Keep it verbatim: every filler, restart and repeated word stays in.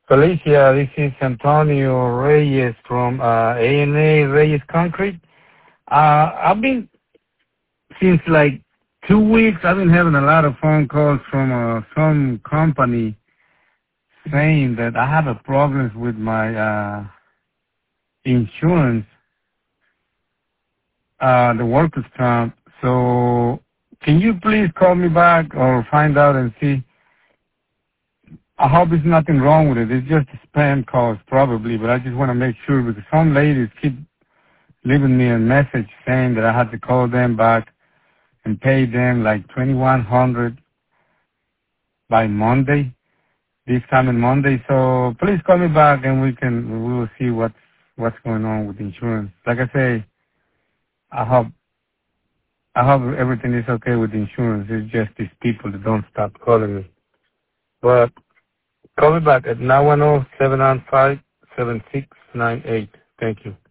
Felicia, this is Antonio Reyes from uh, A and A Reyes Concrete. Uh, I've been, since like two weeks, I've been having a lot of phone calls from uh, some company saying that I have a problems with my uh, insurance, uh, the workers' comp. So can you please call me back or find out and see? I hope there's nothing wrong with it. It's just a spam calls probably, but I just want to make sure because some ladies keep leaving me a message saying that I had to call them back and pay them like twenty-one hundred by Monday, this coming Monday. So please call me back and we can, we will see what's, what's going on with insurance. Like I say, I hope, I hope everything is okay with insurance. It's just these people that don't stop calling me. But call me back at nine one zero, seven nine five, seven six nine eight. Thank you.